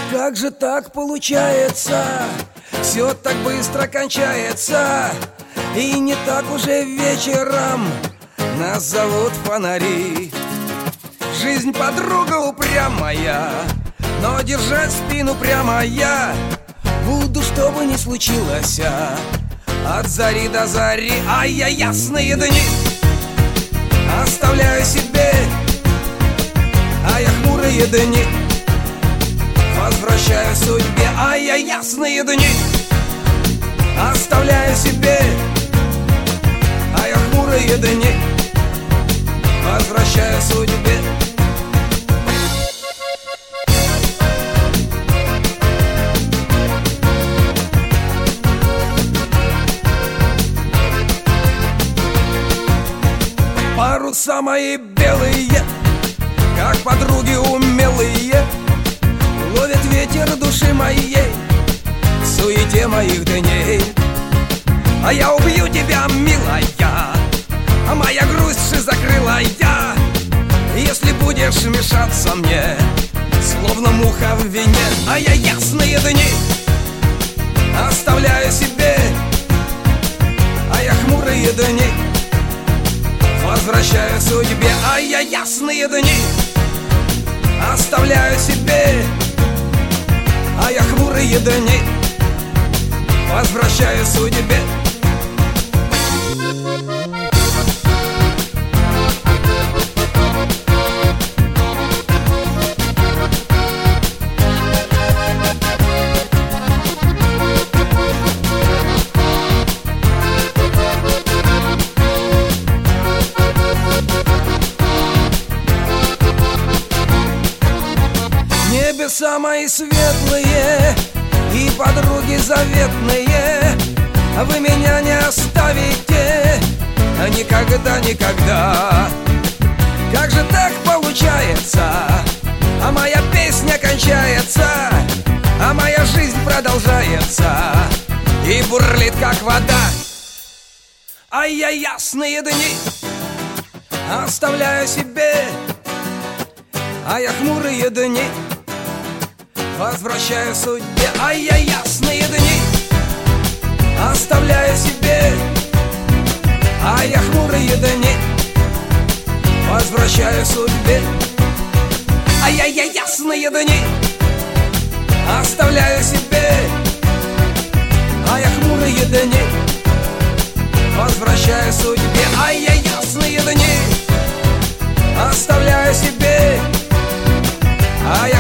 Как же так получается? Все так быстро кончается. И не так уже вечером нас зовут фонари. Жизнь подруга упрямая, но держать спину прямо я буду, что бы ни случилось, от зари до зари. А я ясные дни оставляю себе, а я хмурые дни возвращаю судьбе. А я ясные дни оставляю себе, а я хмурые дни возвращаю судьбе. Паруса мои белые, как подруги умелые, ловят ветер души моей в суете моих дней. А я убью тебя, милая, а моя грусть закрыла я, если будешь мешаться мне, словно муха в вине. А я ясные дни оставляю себе, а я хмурые дни возвращаю судьбе. А я ясные дни оставляю себе, а я хмурые дни возвращаю судьбе. Небеса мои светлые и подруги заветные, вы меня не оставите никогда, никогда. Как же так получается? А моя песня кончается, а моя жизнь продолжается и бурлит, как вода. А я ясные дни оставляю себе, а я хмурые дни возвращаю судьбе. А я ясные дни оставляю себе, а я хмурые дни возвращаю судьбе. А я ясные дни оставляю себе, а я хмурые дни возвращаю судьбе. А я ясные дни оставляю себе, а я